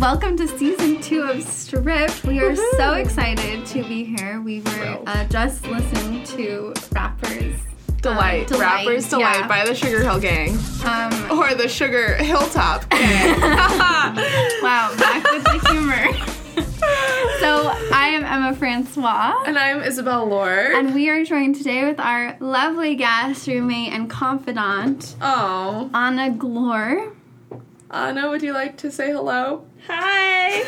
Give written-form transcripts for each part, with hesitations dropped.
Welcome to season 2 of Stripped. We are so excited to be here. We were just listening to Rappers Delight. Rappers Delight by the Sugar Hill Gang. Or the Sugar Hilltop Gang. Wow, back with the humor. So, I am Emma Francois. And I'm Isabel Lord. And we are joined today with our lovely guest, roommate, and confidant, Anna Glore. Anna, would you like to say hello? Hi!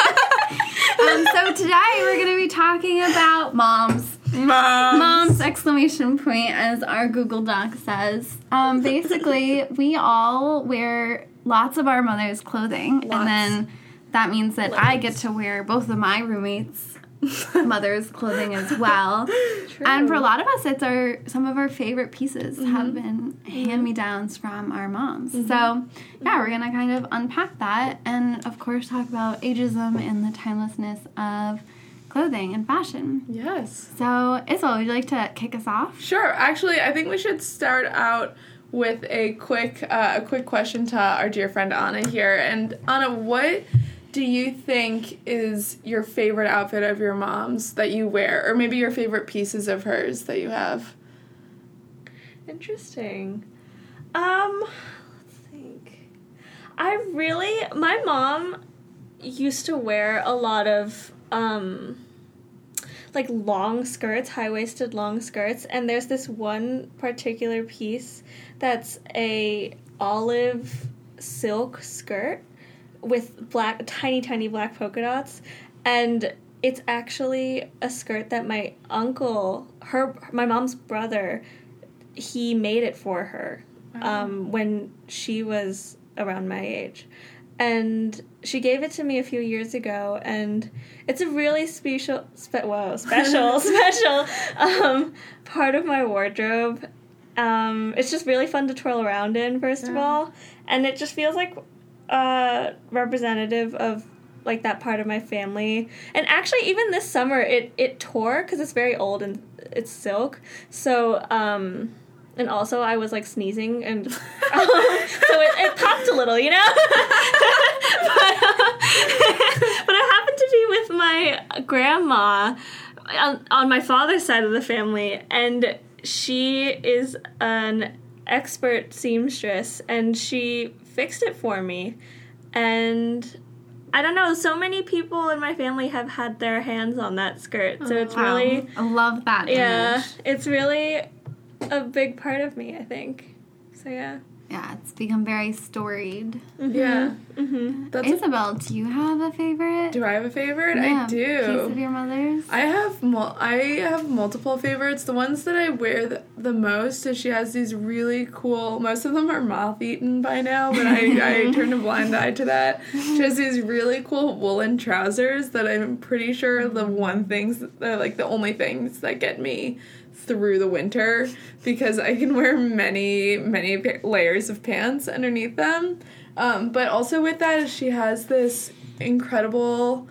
So today we're going to be talking about moms. Moms, exclamation point, as our Google Doc says. Basically, we all wear lots of our mother's clothing. And then that means that I get to wear both of my roommates' mother's clothing as well. True. And for a lot of us, it's some of our favorite pieces have been hand-me-downs from our moms. So, we're going to kind of unpack that and, of course, talk about ageism and the timelessness of clothing and fashion. Yes. So, Isabel, would you like to kick us off? Sure. Actually, I think we should start out with a quick question to our dear friend Anna here. And Anna, what do you think is your favorite outfit of your mom's that you wear? Or maybe your favorite pieces of hers that you have? Interesting. Let's think. My mom used to wear a lot of, long skirts, high-waisted long skirts, and there's this one particular piece that's a olive silk skirt with tiny black polka dots, and it's actually a skirt that my uncle, my mom's brother, he made it for her when she was around my age. And she gave it to me a few years ago, and it's a really special part of my wardrobe. It's just really fun to twirl around in, first of all, and it just feels like representative of like that part of my family. And actually, even this summer, it tore because it's very old and it's silk. So, and also I was like sneezing, and so it popped a little, you know. But I happened to be with my grandma on my father's side of the family, and she is an expert seamstress, and she fixed it for me. And I don't know, so many people in my family have had their hands on that skirt, so it's really, I love that image. It's really a big part of me, I think. So it's become very storied. Isabel, do you have a favorite? Do I have a favorite? I do. Piece of your mother's? I have multiple favorites. The ones that I wear the most is she has these really cool, most of them are moth-eaten by now, but I turned a blind eye to that. She has these really cool woolen trousers that I'm pretty sure are the only things that get me through the winter, because I can wear many layers of pants underneath them. But also with that, she has this incredible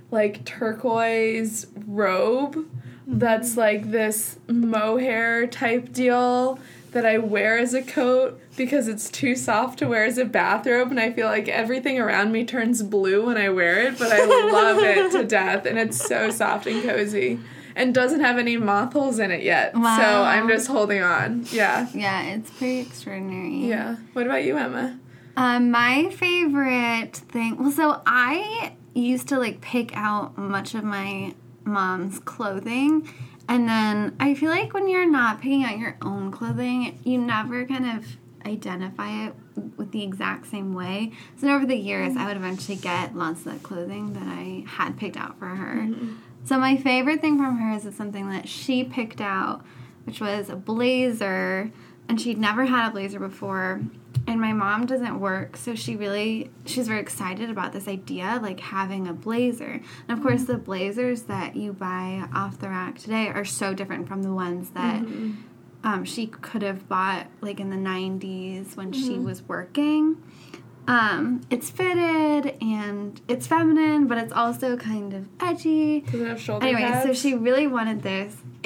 turquoise robe that's like this mohair type deal that I wear as a coat because it's too soft to wear as a bathrobe, and I feel like everything around me turns blue when I wear it, but I love it to death, and it's so soft and cozy. And doesn't have any moth holes in it yet. Wow. So I'm just holding on. Yeah. Yeah, it's pretty extraordinary. Yeah. What about you, Emma? My favorite thing... Well, so I used to, pick out much of my mom's clothing. And then I feel like when you're not picking out your own clothing, you never kind of identify it with the exact same way. So over the years, I would eventually get lots of that clothing that I had picked out for her. Mm-hmm. So my favorite thing from hers is something that she picked out, which was a blazer, and she'd never had a blazer before, and my mom doesn't work, so she's very excited about this idea, having a blazer. And of course, the blazers that you buy off the rack today are so different from the ones that she could have bought, in the 90s when she was working. It's fitted and it's feminine, but it's also kind of edgy. Does it have shoulder pads? So she really wanted this.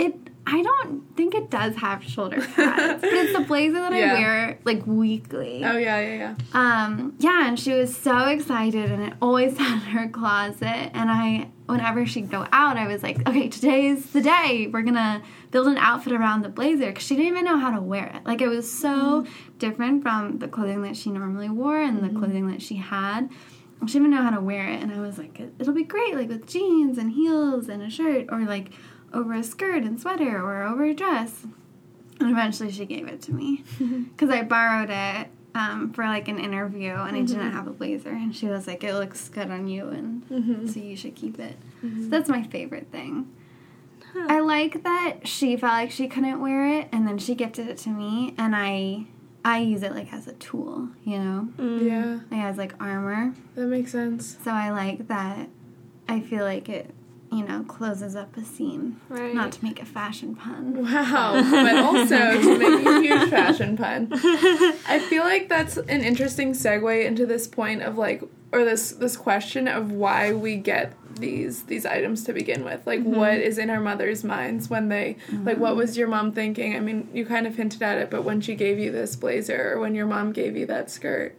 I don't think it does have shoulder pads, but it's the blazer that I wear like weekly. Oh yeah. Yeah, and she was so excited, and it always sat in her closet. And whenever she'd go out, I was like, okay, today's the day. We're gonna build an outfit around the blazer, because she didn't even know how to wear it. Like, it was so different from the clothing that she normally wore and the clothing that she had. She didn't know how to wear it, and I was like, it'll be great, like with jeans and heels and a shirt, or like over a skirt and sweater, or over a dress. And eventually she gave it to me because I borrowed it for like an interview, and I didn't have a blazer, and she was like, it looks good on you, and so you should keep it. So that's my favorite thing. I like that she felt like she couldn't wear it, and then she gifted it to me, and I use it like as a tool, you know? Yeah. Like as like armor. That makes sense. So I like that. I feel like it, you know, closes up a seam. Right. Not to make a fashion pun. Wow, but also to make a huge fashion pun. I feel like that's an interesting segue into this point of like, or this question of why we get these items to begin with. Like, what is in our mother's minds when they, like, what was your mom thinking? I mean, you kind of hinted at it, but when she gave you this blazer, or when your mom gave you that skirt.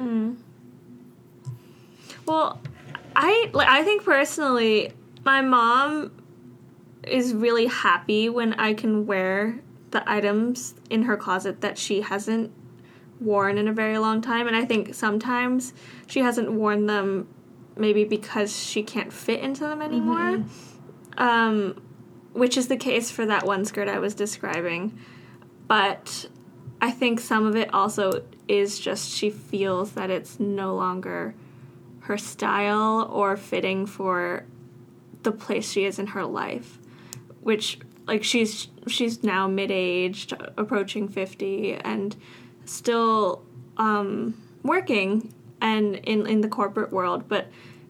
Well, I think personally, my mom is really happy when I can wear the items in her closet that she hasn't worn in a very long time. And I think sometimes she hasn't worn them maybe because she can't fit into them anymore, which is the case for that one skirt I was describing. But I think some of it also is just she feels that it's no longer her style or fitting for the place she is in her life, which, like, she's now mid-aged, approaching 50, and still working and in the corporate world, but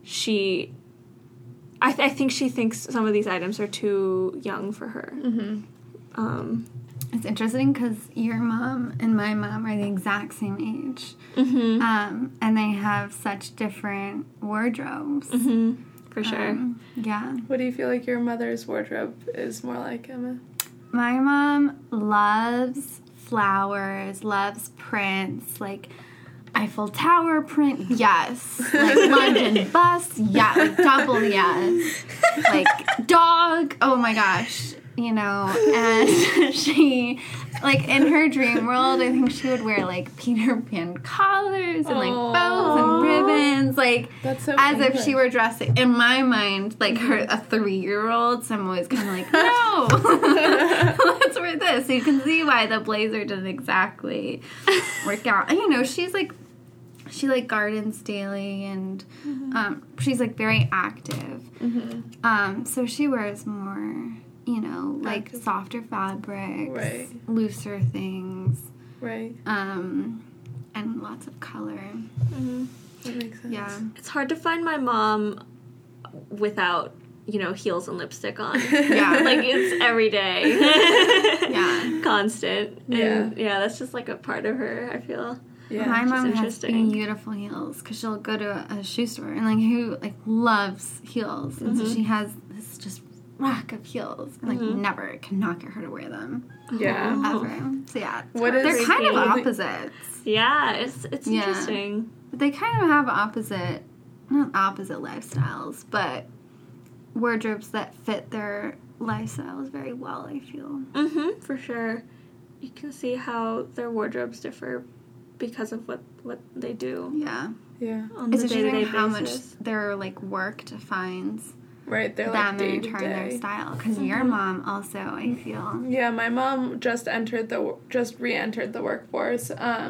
I think she thinks some of these items are too young for her. It's interesting because your mom and my mom are the exact same age. And they have such different wardrobes. For sure. Yeah. What do you feel like your mother's wardrobe is more like, Emma? My mom loves flowers, loves prints, like Eiffel Tower print, yes. Like London bus, yeah. Like double yes. Like dog, oh my gosh. You know, and she, like, in her dream world, I think she would wear, like, Peter Pan collars and, like, bows and ribbons, like, That's so as English. if she were dressing, in my mind, like, a 3-year-old, so I'm always kind of like, no, let's wear this. So you can see why the blazer didn't exactly work out. And, you know, she, like, gardens daily, and she's, like, very active. So she wears more, you know, like softer fabrics, Right. looser things, Right. and lots of color. That makes sense. Yeah. It's hard to find my mom without, you know, heels and lipstick on. Yeah. Like, it's every day. Yeah. Constant. And yeah, that's just like a part of her, I feel. Yeah. My mom has interesting. beautiful heels because she'll go to a shoe store and, like, who, like, loves heels. And so she has this just rack of heels. And, like, never cannot get her to wear them. Yeah. Ever. So, yeah. What is they're kind of clothing- opposites. Yeah, it's Yeah. interesting. But they kind of have not opposite lifestyles, but wardrobes that fit their lifestyles very well, I feel. For sure. You can see how their wardrobes differ because of what they do Yeah. Yeah. on It's the day-to-day interesting how much basis. their, like, work defines Right. They're them like day in to turn their day. style. Because your mom also, I feel. Yeah, my mom just re-entered the workforce,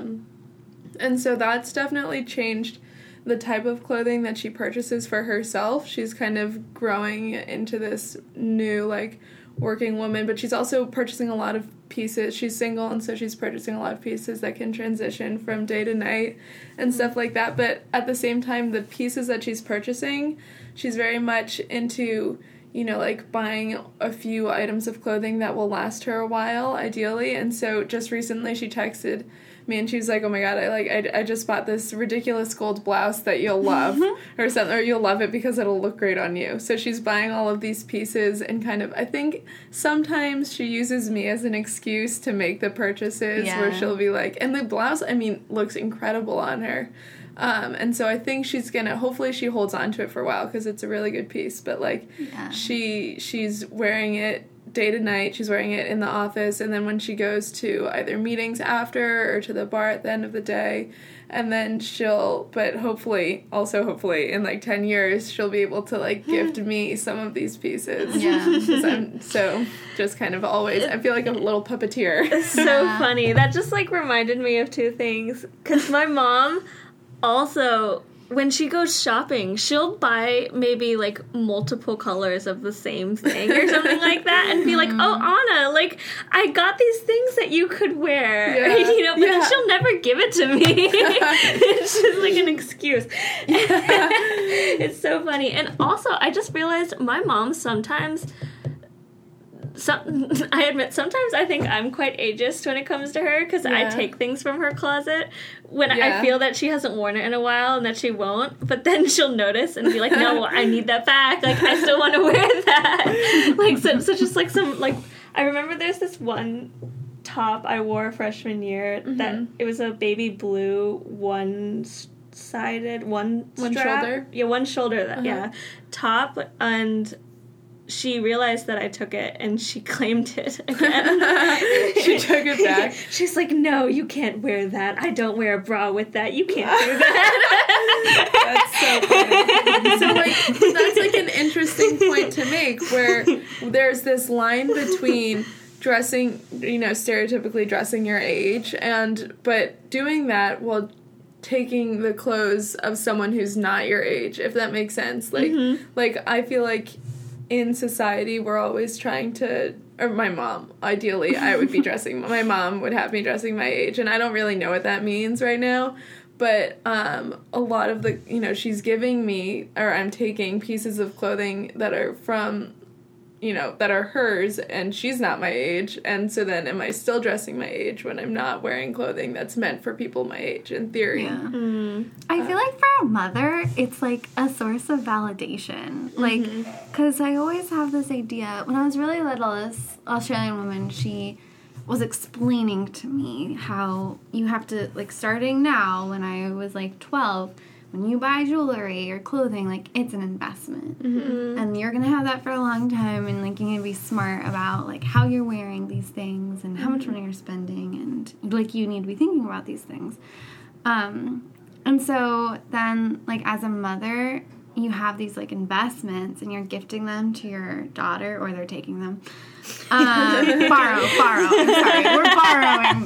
and so that's definitely changed the type of clothing that she purchases for herself. She's kind of growing into this new, like, working woman, but she's also purchasing a lot of pieces. She's single, and so she's purchasing a lot of pieces that can transition from day to night and stuff like that. But at the same time, the pieces that she's purchasing, she's very much into, you know, like, buying a few items of clothing that will last her a while, ideally. And so just recently she texted me, and she was like, oh my god, I just bought this ridiculous gold blouse that you'll love, or something, or you'll love it because it'll look great on you. So she's buying all of these pieces, and kind of, I think sometimes she uses me as an excuse to make the purchases, where she'll be like, and the blouse, I mean, looks incredible on her. And so I think hopefully she holds on to it for a while, because it's a really good piece, but like, she's wearing it day to night. She's wearing it in the office, and then when she goes to either meetings after or to the bar at the end of the day, and then but hopefully in like 10 years, she'll be able to like gift me some of these pieces. Yeah. Because I'm so just kind of always, I feel like I'm a little puppeteer. It's so funny. That just like reminded me of two things. Because my mom also, when she goes shopping, she'll buy maybe like multiple colors of the same thing or something like that, and be like, "Oh, Anna, like I got these things that you could wear," but then she'll never give it to me. It's just like an excuse. It's so funny. And also, I just realized my mom sometimes. I admit, sometimes I think I'm quite ageist when it comes to her, because I take things from her closet when I feel that she hasn't worn it in a while and that she won't, but then she'll notice and be like, no, I need that back, like, I still want to wear that. Like, so just, like, I remember there's this one top I wore freshman year that it was a baby blue one-sided, one shoulder? Yeah, one shoulder, top, and she realized that I took it, and she claimed it again. She took it back. She's like, no, you can't wear that. I don't wear a bra with that. You can't do that. That's so funny. So, like, that's, like, an interesting point to make, where there's this line between dressing, stereotypically dressing your age, but doing that while taking the clothes of someone who's not your age, if that makes sense. Like, I feel like in society, we're always trying to, or my mom, ideally, I would be my mom would have me dressing my age, and I don't really know what that means right now, but a lot of the, she's giving me, or I'm taking pieces of clothing that are from, that are hers, and she's not my age, and so then am I still dressing my age when I'm not wearing clothing that's meant for people my age, in theory? Yeah. I feel like for a mother, it's like a source of validation. Like, because I always have this idea, when I was really little, this Australian woman, she was explaining to me how you have to, like, starting now, when I was like 12, when you buy jewelry or clothing, like, it's an investment. And you're going to have that for a long time, and, like, you're going to be smart about, like, how you're wearing these things and how much money you're spending, and, like, you need to be thinking about these things. And so then, like, as a mother, you have these, like, investments, and you're gifting them to your daughter, or they're taking them. Borrow. I'm sorry. We're borrowing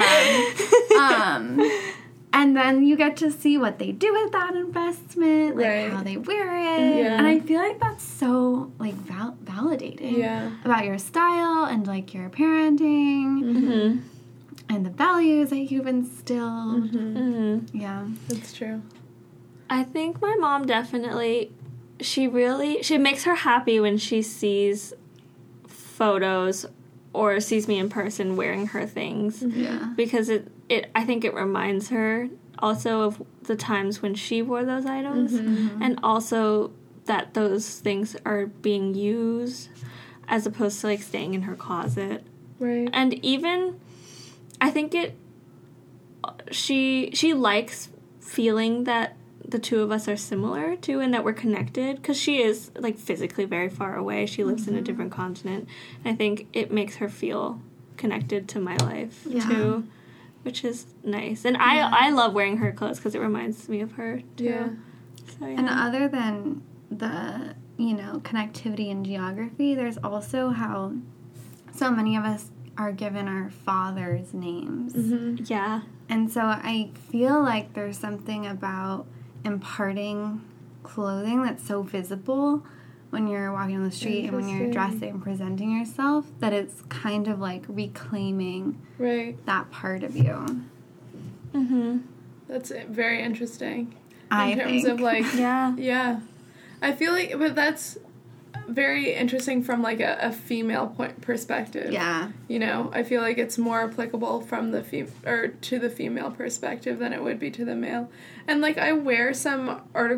them. And then you get to see what they do with that investment, like how they wear it. Yeah. And I feel like that's so, like, validating about your style and, like, your parenting and the values that you've instilled. Yeah. That's true. I think my mom definitely, she makes her happy when she sees photos or sees me in person wearing her things. Yeah. Because I think it reminds her also of the times when she wore those items, and also that those things are being used as opposed to, like, staying in her closet. Right. And even, I think she likes feeling that the two of us are similar, too, and that we're connected, because she is, like, physically very far away. She lives in a different continent. And I think it makes her feel connected to my life, too, which is nice. And I love wearing her clothes because it reminds me of her, too. Yeah. So, yeah. And other than the, connectivity and geography, there's also how so many of us are given our father's names. Yeah. And so I feel like there's something about imparting clothing that's so visible when you're walking on the street and when you're dressing and presenting yourself, that it's kind of like reclaiming that part of you. That's very interesting. I in terms think. of, like, Yeah. yeah. I feel like, but that's, very interesting from, like, a female perspective. Yeah. You know, I feel like it's more applicable from the to the female perspective than it would be to the male. And, like, I wear some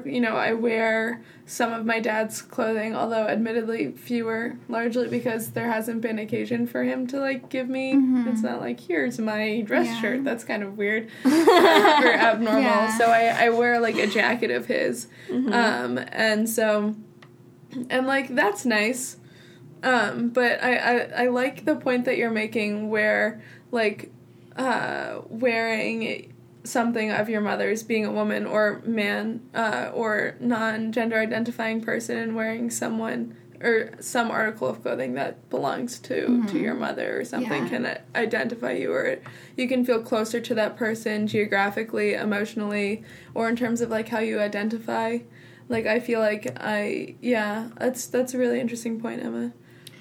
of my dad's clothing, although admittably fewer, largely because there hasn't been occasion for him to, like, give me. It's not like, here's my dress shirt. That's kind of weird or abnormal. Yeah. So I wear, like, a jacket of his. And so, and, like, that's nice. But I like the point that you're making where, like, wearing something of your mother's, being a woman or man, or non-gender identifying person, and wearing someone or some article of clothing that belongs to your mother or something can identify you, or you can feel closer to that person geographically, emotionally, or in terms of, like, how you identify. Like, I feel like that's a really interesting point, Emma.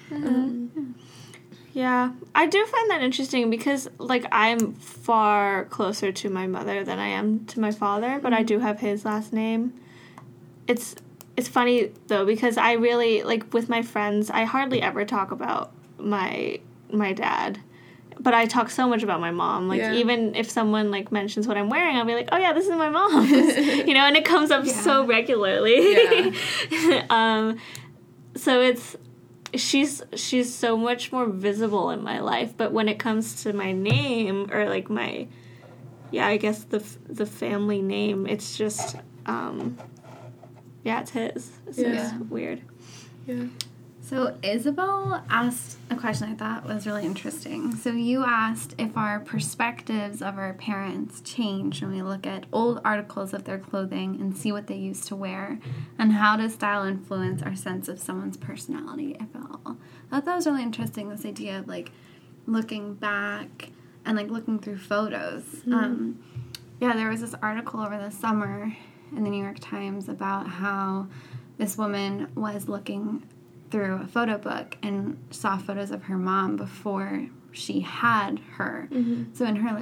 Yeah, I do find that interesting because, like, I'm far closer to my mother than I am to my father, but I do have his last name. It's funny, though, because I really, like, with my friends, I hardly ever talk about my dad, but I talk so much about my mom. Like, even if someone, like, mentions what I'm wearing, I'll be like, oh, yeah, this is my mom. You know, and it comes up so regularly. So she's so much more visible in my life, but when it comes to my name, or, like, I guess the family name, it's just it's his. So it's weird. So Isabel asked a question I thought was really interesting. So you asked if our perspectives of our parents change when we look at old articles of their clothing and see what they used to wear, and how does style influence our sense of someone's personality, if at all. I thought that was really interesting, this idea of, like, looking back and, like, looking through photos. There was this article over the summer in the New York Times about how this woman was looking through a photo book and saw photos of her mom before she had her. So in her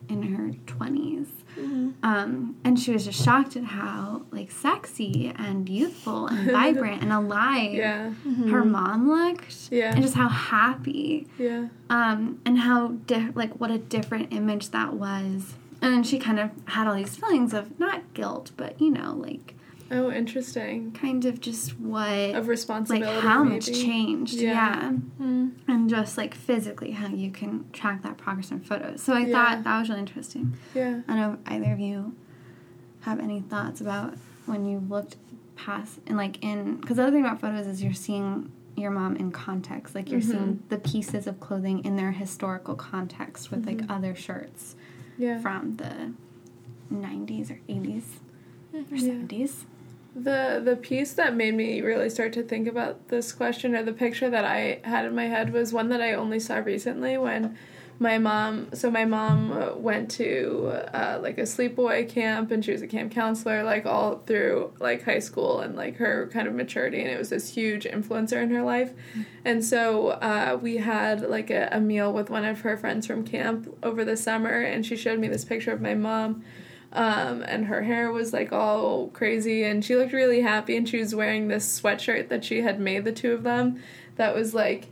20s. And she was just shocked at how, like, sexy and youthful and vibrant and alive her mom looked. And just how happy. And how, what a different image that was. And then she kind of had all these feelings of, not guilt, but, you know, like, oh, interesting. Kind of just of responsibility, like, how maybe. much changed, and just, like, physically how you can track that progress in photos. So I thought that was really interesting. I don't know if either of you have any thoughts about when you looked past and, like, because the other thing about photos is you're seeing your mom in context, like, you're seeing the pieces of clothing in their historical context with like other shirts from the 90s or 80s or 70s. The piece that made me really start to think about this question, or the picture that I had in my head, was one that I only saw recently when my mom went to like a sleepaway camp, and she was a camp counselor, like, all through, like, high school and, like, her kind of maturity, and it was this huge influencer in her life. And so we had, like, a meal with one of her friends from camp over the summer, and she showed me this picture of my mom. And her hair was, like, all crazy, and she looked really happy, and she was wearing this sweatshirt that she had made, the two of them, that was, like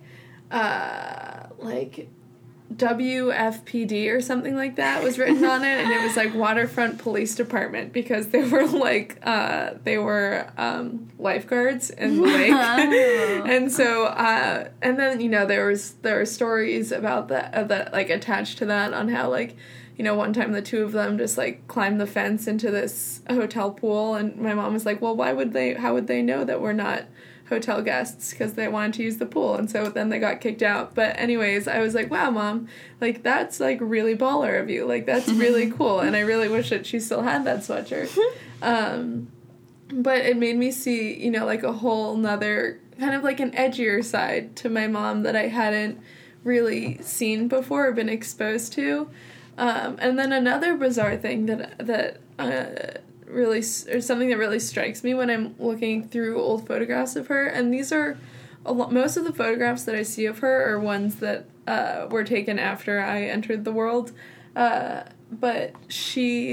WFPD or something like that was written on it, and it was, like, Waterfront Police Department, because they were, like, lifeguards in the lake. And so, and then, you know, there were stories about that, like, attached to that, on how, like, you know, one time the two of them just, like, climbed the fence into this hotel pool, and my mom was like, well, how would they know that we're not hotel guests? Because they wanted to use the pool, and so then they got kicked out. But anyways, I was like, wow, Mom, like, that's, like, really baller of you. Like, that's really cool, and I really wish that she still had that sweatshirt. But it made me see, you know, like, a whole nother, kind of like an edgier side to my mom that I hadn't really seen before or been exposed to. And then another bizarre thing that really, or something that really strikes me when I'm looking through old photographs of her, and these are most of the photographs that I see of her are ones that were taken after I entered the world, but she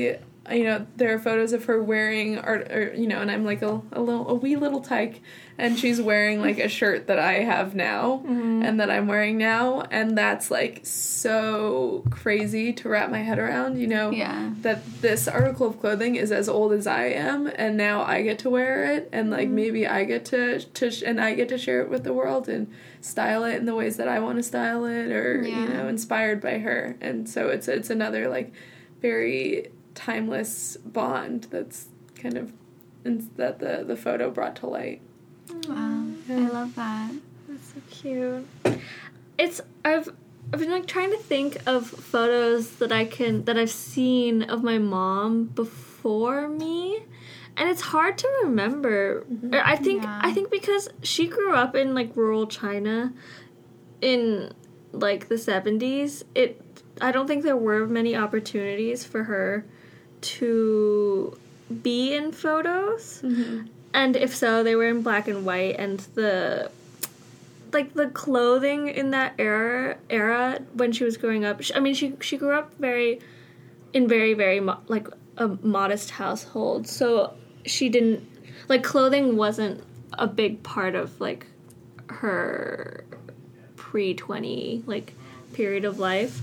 there are photos of her wearing and I'm like a wee little tyke, and she's wearing like a shirt that I have now and that I'm wearing now, and that's like so crazy to wrap my head around, that this article of clothing is as old as I am, and now I get to wear it, and like maybe I get to and I get to share it with the world and style it in the ways that I want to style it, or inspired by her. And so it's another like very timeless bond that's kind of that the photo brought to light. Wow, I love that. That's so cute. I've been like trying to think of photos that I've seen of my mom before me, and it's hard to remember. I think because she grew up in like rural China in like the 70s, I don't think there were many opportunities for her to be in photos. And if so, they were in black and white, and the clothing in that era when she was growing up. She grew up very like a modest household, so she didn't like clothing wasn't a big part of like her pre-20 like period of life.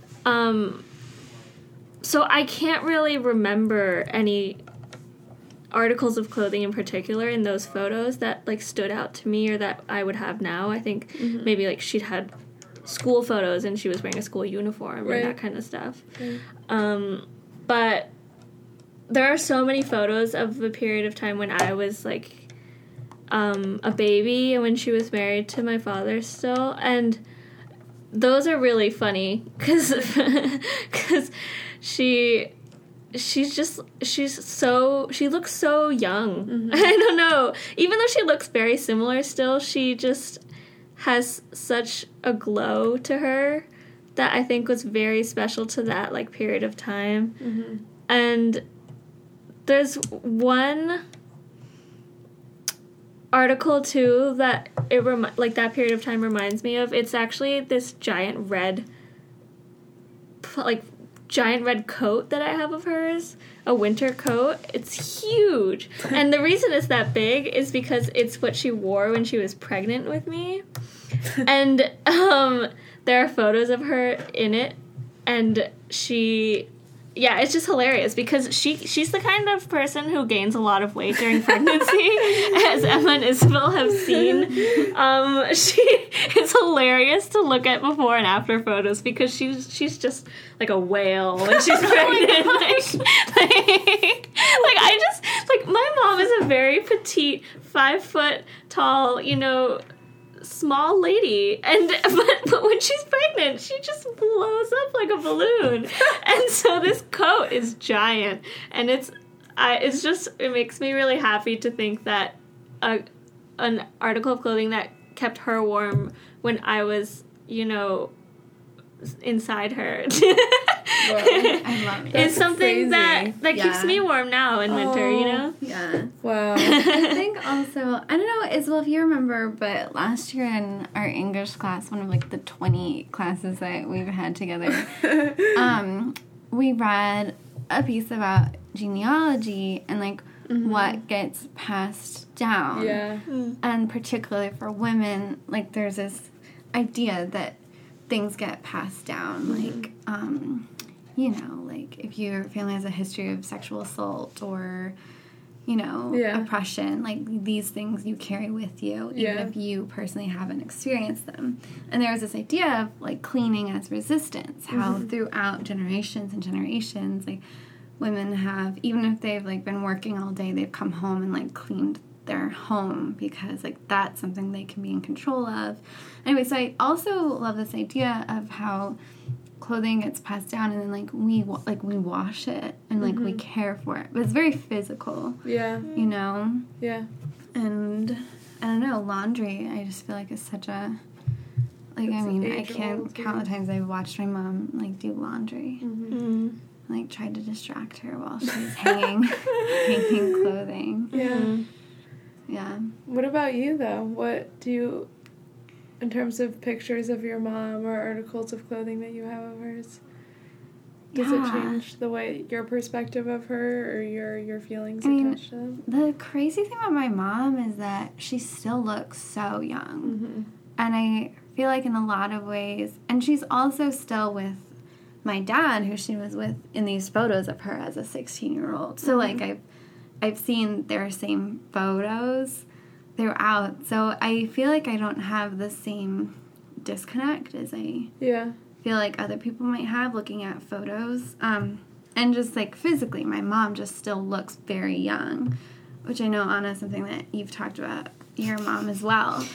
So I can't really remember any articles of clothing in particular in those photos that like stood out to me or that I would have now. I think maybe like she'd had school photos and she was wearing a school uniform and that kind of stuff. But there are so many photos of the period of time when I was like a baby and when she was married to my father still, and those are really funny because she looks so young. I don't know. Even though she looks very similar still, she just has such a glow to her that I think was very special to that like period of time. And there's one article too that that period of time reminds me of. It's actually this giant red coat that I have of hers, a winter coat. It's huge. And the reason it's that big is because it's what she wore when she was pregnant with me. And there are photos of her in it, and it's just hilarious because she's the kind of person who gains a lot of weight during pregnancy, as Emma and Isabel have seen. It's hilarious to look at before and after photos because she's just like a whale when she's pregnant. My mom is a very petite, 5 foot tall, small lady, but when she's pregnant she just blows up like a balloon. And so this coat is giant, and it makes me really happy to think that an article of clothing that kept her warm when I was inside her I love it. It's something that keeps me warm now in winter, Yeah. Wow. I think also, I don't know, Isabel, if you remember, but last year in our English class, one of like the 20 classes that we've had together, we read a piece about genealogy and like what gets passed down. Yeah. And particularly for women, like there's this idea that things get passed down, like like if your family has a history of sexual assault or oppression, like these things you carry with you even if you personally haven't experienced them. And there's this idea of like cleaning as resistance, how throughout generations and generations, like women have, even if they've like been working all day, they've come home and like cleaned their home because like that's something they can be in control of. Anyway, so I also love this idea of how clothing gets passed down and then like we wash it and like we care for it, but it's very physical. Yeah. Yeah. And I don't know, laundry I just feel like is such a I can't count the times I've watched my mom like do laundry. Like tried to distract her while she was hanging clothing. Yeah. What about you, though? What do you, in terms of pictures of your mom or articles of clothing that you have of hers? Does it Yeah. change the way your perspective of her or your feelings I mean, attached to them? The crazy thing about my mom is that she still looks so young. And I feel like in a lot of ways, and she's also still with my dad, who she was with in these photos of her as a 16-year-old. So, like, I've seen their same photos throughout. So I feel like I don't have the same disconnect as I feel like other people might have looking at photos. And just, like, physically, my mom just still looks very young, which I know, Anna, is something that you've talked about your mom as well.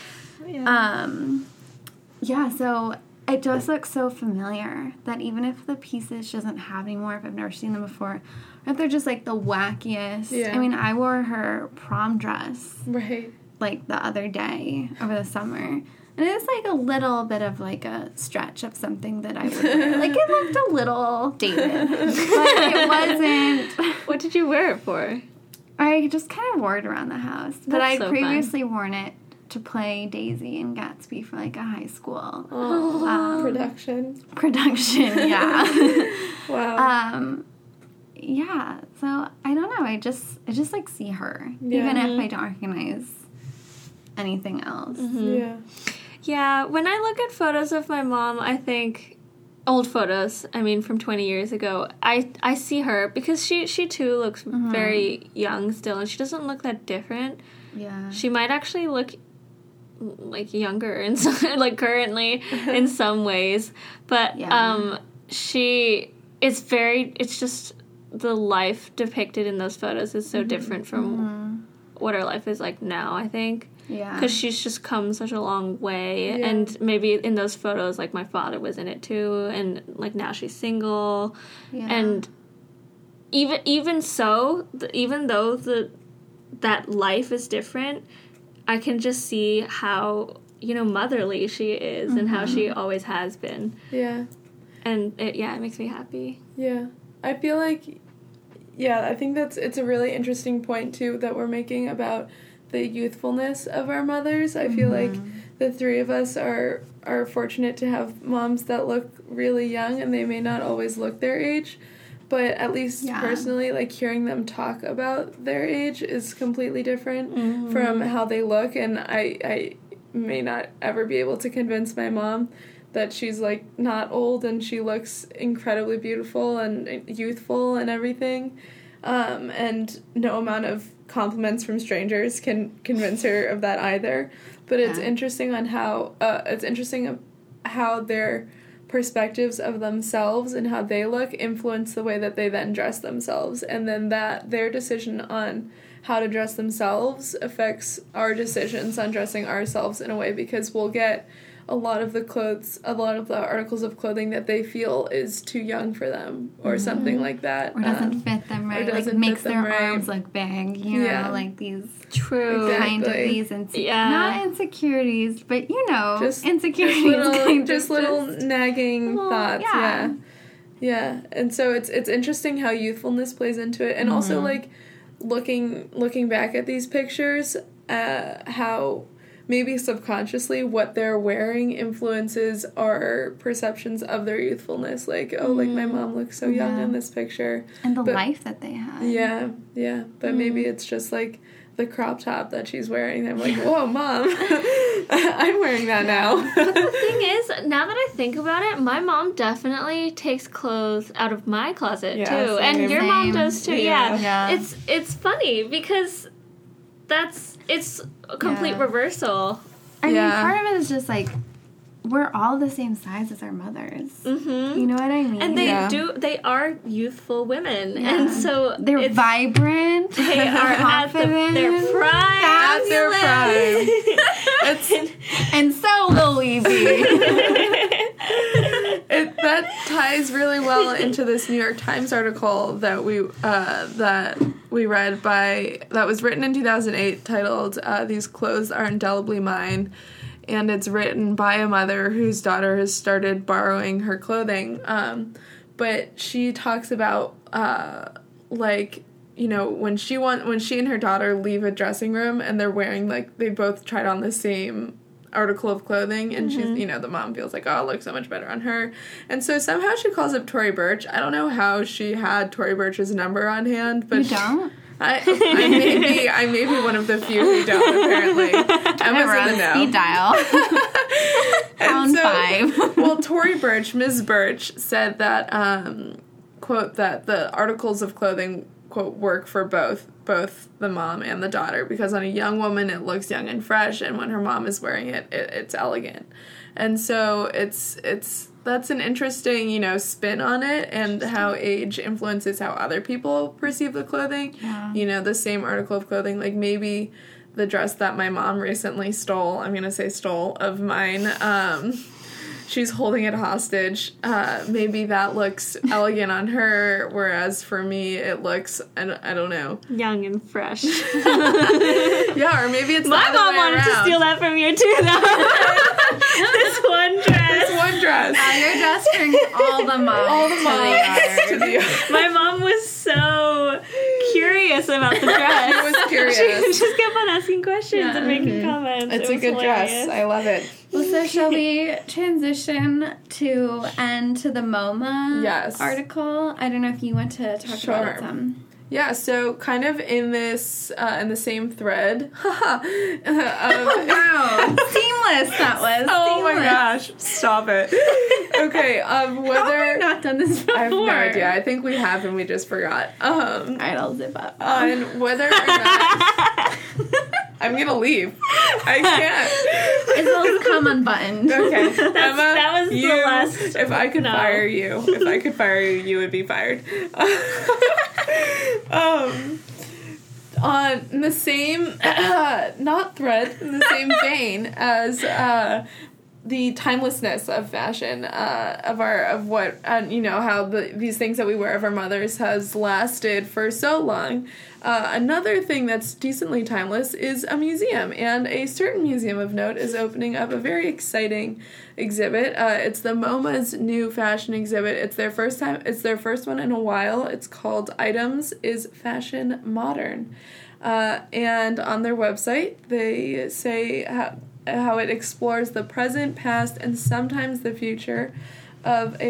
Yeah, so it just looks so familiar that even if the pieces she doesn't have anymore, if I've never seen them before, or if they're just, like, the wackiest. Yeah. I mean, I wore her prom dress, Right. like, the other day over the summer. And it was, like, a little bit of, like, a stretch of something that I would wear. Like, it looked a little dated. But it wasn't. What did you wear it for? I just kind of wore it around the house. But I'd so previously worn it to play Daisy and Gatsby for, like, a high school Production. production. Yeah. Wow. Yeah. So, I don't know. I just like, see her. Yeah. Even if I don't recognize anything else. Yeah. Yeah, when I look at photos of my mom, I think old photos, I mean from 20 years ago, I see her because she too looks very young still, and she doesn't look that different. Yeah. She might actually look like younger in some, like currently in some ways, but it's just the life depicted in those photos is so different from what her life is like now, I think. Yeah. Because she's just come such a long way. Yeah. And maybe in those photos, like, my father was in it, too. And, like, now she's single. Yeah. And even so, even though that life is different, I can just see how, motherly she is and how she always has been. Yeah. And, it makes me happy. Yeah. I feel like, I think it's a really interesting point, too, that we're making about the youthfulness of our mothers. I feel like the three of us are fortunate to have moms that look really young, and they may not always look their age, but at least personally, like, hearing them talk about their age is completely different from how they look, and I may not ever be able to convince my mom that she's, like, not old and she looks incredibly beautiful and youthful and everything. And no amount of compliments from strangers can convince her of that either. But it's interesting on how how their perspectives of themselves and how they look influence the way that they then dress themselves, and then that their decision on how to dress themselves affects our decisions on dressing ourselves in a way, because we'll get a lot of the articles of clothing that they feel is too young for them, or something like that. Or doesn't fit them right. doesn't Like, makes fit them their right. arms look big, you know, like these True. kind of Exactly. these not insecurities, but Just insecurities. just little nagging thoughts. Yeah. And so it's interesting how youthfulness plays into it, and also, like, looking back at these pictures, how maybe subconsciously what they're wearing influences our perceptions of their youthfulness. Like, like, my mom looks so young in this picture. And the life that they had. Yeah. But maybe it's just, like, the crop top that she's wearing. I'm like, whoa, Mom. I'm wearing that now. But the thing is, now that I think about it, my mom definitely takes clothes out of my closet, too. same. And your mom Same. does, too. Yeah. It's funny, because it's a complete reversal. I mean, part of it is just, like, we're all the same size as our mothers. Mm-hmm. You know what I mean? And they are youthful women. And so they're vibrant. They are confident. at their prime. At their prime. And so will we be. That ties really well into this New York Times article that we read that was written in 2008, titled "These Clothes Are Indelibly Mine," and it's written by a mother whose daughter has started borrowing her clothing. But she talks about like, you know, when she and her daughter leave a dressing room and they're wearing, like, they both tried on the same article of clothing, and she's, you know, the mom feels like, oh, it looks so much better on her. And so somehow she calls up Tory Burch. I don't know how she had Tory Burch's number on hand, but You don't? I may be one of the few who don't, apparently. Emma's in the know. Speed dial. Pound 5. Well, Tory Burch, Ms. Burch, said that, quote, that the articles of clothing, quote, work for both the mom and the daughter, because on a young woman it looks young and fresh, and when her mom is wearing it, it's elegant. And so that's an interesting, you know, spin on it, and how age influences how other people perceive the clothing. Yeah. You know, the same article of clothing, like maybe the dress that my mom recently stole, I'm going to say stole, of mine, she's holding it hostage. Maybe that looks elegant on her, whereas for me it looks, I don't know. Young and fresh. Yeah, or maybe it's the My other mom way wanted around. to steal that from you too, though. This one dress. This one dress. Now you're just bringing all the moms. All the moms to the yard. My mom was so curious about the dress. She was curious. She just kept on asking questions and making comments. It's It a was good hilarious. dress. I love it. Well, so shall we transition to the MoMA article? I don't know if you want to talk about it some. Yeah, so kind of in this, in the same thread. Wow. Seamless that was. Oh my Seamless. gosh, stop it. Okay, How have whether... we not done this before? I have no idea. I think we have and we just forgot. Alright, I'll zip up. On whether or not... I'm gonna leave. I can't. Isabel's come unbuttoned. Okay, Emma, that was the last- If I could no. fire you, you would be fired. On the same, not thread, in the same vein as the timelessness of fashion, how these things that we wear of our mothers has lasted for so long. Another thing that's decently timeless is a museum, and a certain museum of note is opening up a very exciting exhibit. It's the MoMA's new fashion exhibit. It's their first one in a while. It's called Items is Fashion Modern. And on their website, they say how it explores the present, past, and sometimes the future of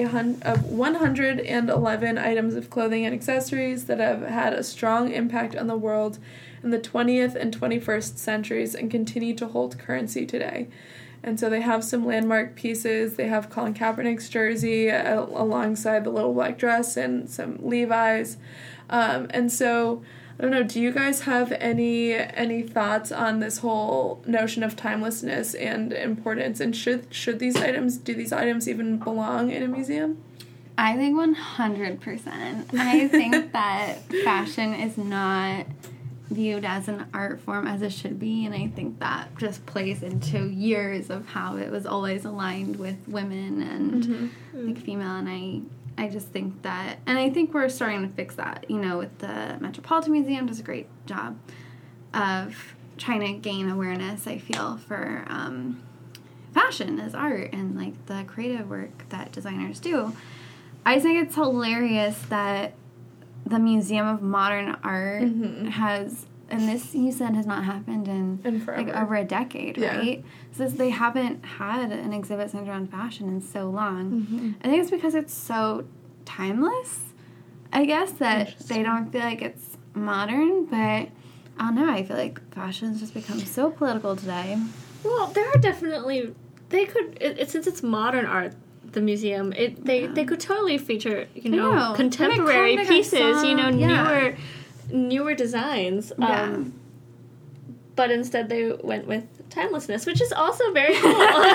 111 items of clothing and accessories that have had a strong impact on the world in the 20th and 21st centuries and continue to hold currency today. And so they have some landmark pieces. They have Colin Kaepernick's jersey alongside the little black dress and some Levi's. And so, I don't know, do you guys have any thoughts on this whole notion of timelessness and importance? And should these items even belong in a museum? I think 100%. I think that fashion is not viewed as an art form as it should be, and I think that just plays into years of how it was always aligned with women and like female, and I just think that, and I think we're starting to fix that, you know, with the Metropolitan Museum does a great job of trying to gain awareness, I feel, for fashion as art and like the creative work that designers do. I just think it's hilarious that the Museum of Modern Art has, and this you said has not happened in like over a decade, right? So they haven't had an exhibit centered on fashion in so long. I think it's because it's so timeless, I guess, that they don't feel like it's modern, but I don't know, I feel like fashion's just become so political today. Well, there are definitely, they could, since it's modern art, the museum, they could totally feature, you know, contemporary pieces, you know, newer designs. But instead they went with timelessness, which is also very cool.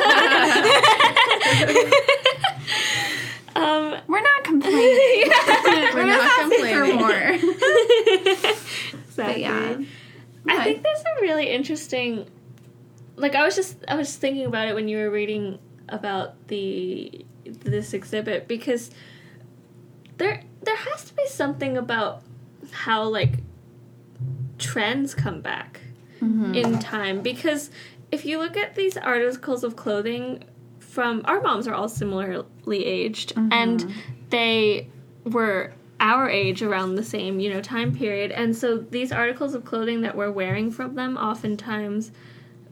We're not complaining. We're not complaining for more. Exactly. But yeah. I think there's a really interesting, like I was just thinking about it when you were reading about this exhibit, because there has to be something about how like trends come back in time, because if you look at these articles of clothing from, our moms are all similarly aged and they were our age around the same, you know, time period, and so these articles of clothing that we're wearing from them oftentimes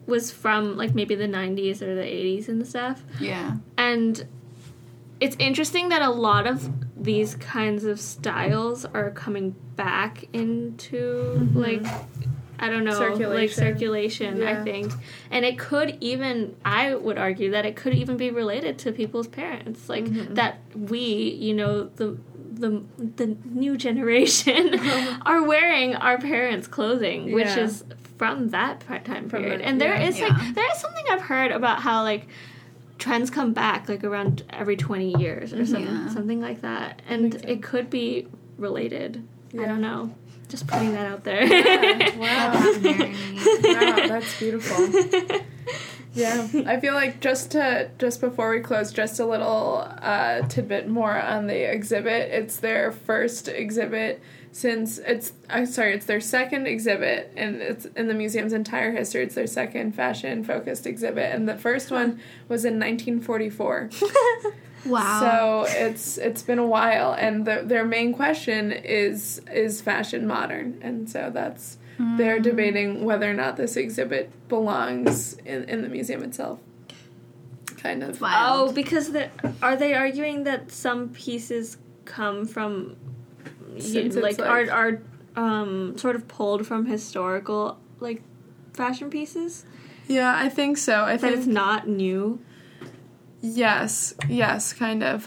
was from, like, maybe the 90s or the 80s and stuff. Yeah. And it's interesting that a lot of these kinds of styles are coming back into, like, I don't know, circulation, Yeah. I think. And it could even, I would argue that it could even be related to people's parents. Like, that we, you know, the new generation are wearing our parents' clothing, which is from that time period. And there is something I've heard about how, like, trends come back, like, around every 20 years or something like that. And it could be related. I don't know. Just putting that out there. Wow. Wow, that's beautiful. Yeah, I feel like just before we close, just a little tidbit more on the exhibit. It's their first exhibit since it's their second exhibit, and it's in the museum's entire history. It's their second fashion-focused exhibit, and the first one was in 1944. Wow. So it's been a while, and their main question is fashion modern, and so that's they're debating whether or not this exhibit belongs in the museum itself. Kind of. Wild. Oh, because are they arguing that some pieces come from are sort of pulled from historical, like, fashion pieces? Yeah, I think so. I think it's not new. Yes, kind of.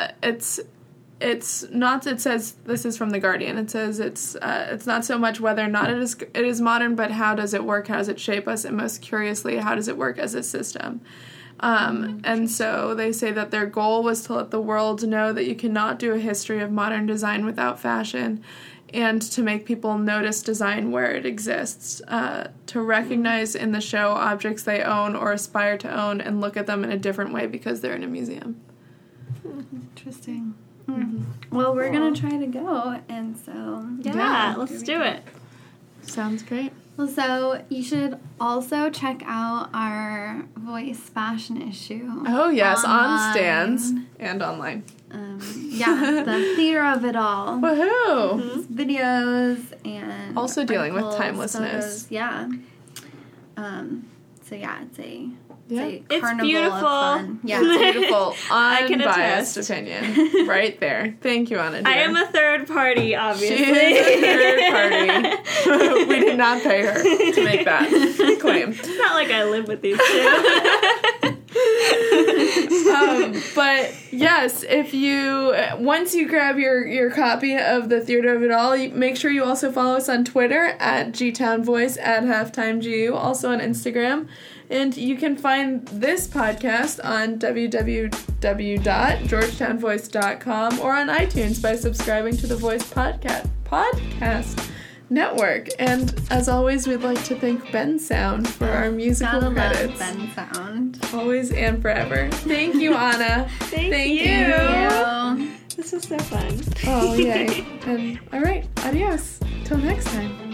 It's not. It says this is from The Guardian. It says it's not so much whether or not it is modern, but how does it work? How does it shape us? And most curiously, how does it work as a system? And so they say that their goal was to let the world know that you cannot do a history of modern design without fashion, and to make people notice design where it exists, to recognize in the show objects they own or aspire to own and look at them in a different way because they're in a museum. Interesting. Well, we're going to try to go, and so... Yeah, let's do it. Sounds great. Well, so you should also check out our Voice fashion issue. Oh, yes, on online. stands and online. The theater of it all. Woohoo! Videos and Also dealing with articles, timelessness. photos, yeah. So yeah, it's a It's carnival beautiful. of fun. Yeah. It's beautiful, I can unbiased attest. opinion. Right there. Thank you, Anna, dear. I am a third party, obviously. She is a third party. We did not pay her to make that claim. It's not like I live with these two. But yes, if you once you grab your copy of the Theater of It All, make sure you also follow us on Twitter at GTownVoice, at HalftimeGU, also on Instagram. And you can find this podcast on www.georgetownvoice.com or on iTunes by subscribing to the Voice Podcast Network. And as always, we'd like to thank Ben Sound for our musical Gotta credits. love Ben Sound. Always and forever. Thank you, Anna. Thank you. This was so fun. Oh, yay. And all right, adios. Till next time.